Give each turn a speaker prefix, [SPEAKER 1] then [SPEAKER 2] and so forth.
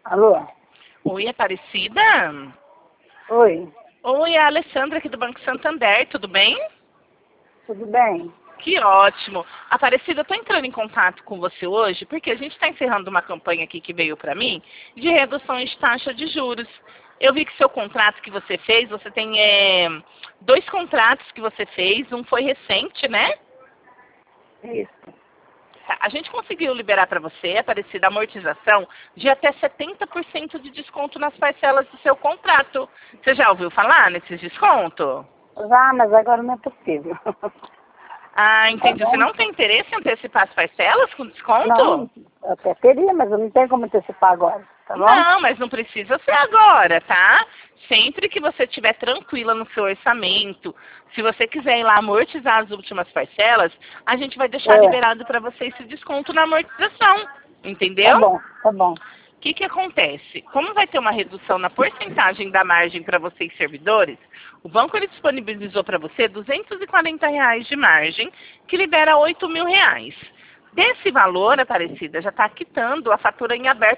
[SPEAKER 1] Alô?
[SPEAKER 2] Oi, Aparecida?
[SPEAKER 1] Oi,
[SPEAKER 2] Oi, é a Alessandra aqui do Banco Santander, tudo bem?
[SPEAKER 1] tudo bem?
[SPEAKER 2] Que ótimo. Aparecida, eu tô entrando em contato com você hoje porque a gente está encerrando uma campanha aqui que veio para mim de redução de taxa de juros. Eu vi que seu contrato que você fez, você tem 2 contratos que você fez, um foi recente, né?
[SPEAKER 1] Isso.
[SPEAKER 2] A gente conseguiu liberar para você, Aparecida, amortização de até 70% de desconto nas parcelas do seu contrato. Você já ouviu falar nesses descontos?
[SPEAKER 1] Já, mas agora não é possível.
[SPEAKER 2] Ah,
[SPEAKER 1] Tá
[SPEAKER 2] entendi. Você
[SPEAKER 1] bom?
[SPEAKER 2] não tem interesse em antecipar as parcelas com desconto?
[SPEAKER 1] Não, eu até teria, mas eu não tenho como antecipar agora, tá bom?
[SPEAKER 2] Não, mas não precisa ser agora, tá? Sempre que você estiver tranquila no seu orçamento, se você quiser ir lá amortizar as últimas parcelas, a gente vai deixar
[SPEAKER 1] É,
[SPEAKER 2] liberado para você esse desconto na amortização,
[SPEAKER 1] tá
[SPEAKER 2] entendeu?
[SPEAKER 1] bom, tá bom.
[SPEAKER 2] O que acontece? Como vai ter uma redução na porcentagem da margem para vocês servidores, o banco ele disponibilizou para você R$ 240 de margem, que libera R$ 8.000. Desse valor, Aparecida, já está quitando a fatura em aberto